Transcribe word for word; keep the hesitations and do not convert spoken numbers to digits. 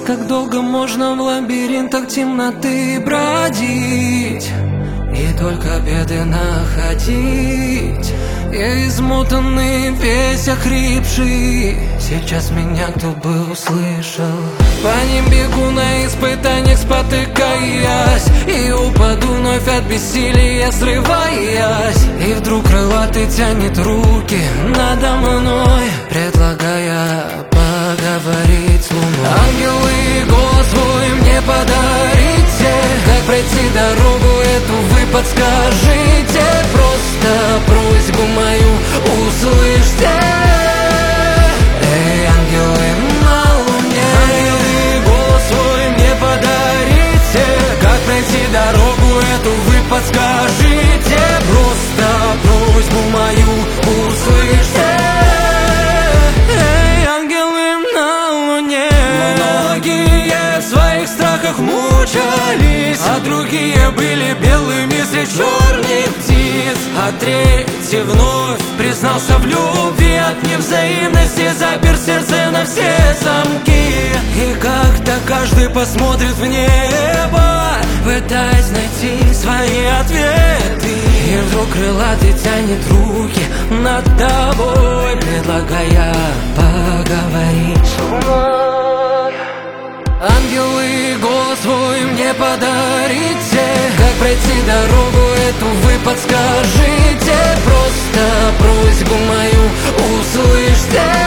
Как долго можно в лабиринтах темноты бродить и только беды находить? Я измотанный, весь охрипший, сейчас меня кто бы услышал. По ним бегу на испытаниях, спотыкаясь, и упаду вновь от бессилия, срываясь. И вдруг крылатый тянет руки надо мной, предлагая поговорить с луной. Ангелы, голос свой мне подарите, как пройти дорогу эту вы подскажите. Просто просьбу мою услышьте. Эй, ангелы на луне, ангелы, голос свой мне подарите, как пройти дорогу эту вы подскажите. Просто просьбу мою услышьте. Эй, ангелы на луне. Многие в своих страхах мучались, а другие были белыми среди черных птиц. А третий вновь признался в любви, от невзаимности запер сердце на все замки. И как-то каждый посмотрит в небо, пытаясь найти свои ответы. И вдруг крылатый тянет руки над тобой, предлагая поговорить с луной. Ангелы, голос свой мне подарите, как пройти дорогу эту вы подскажите. Просто просьбу мою услышьте.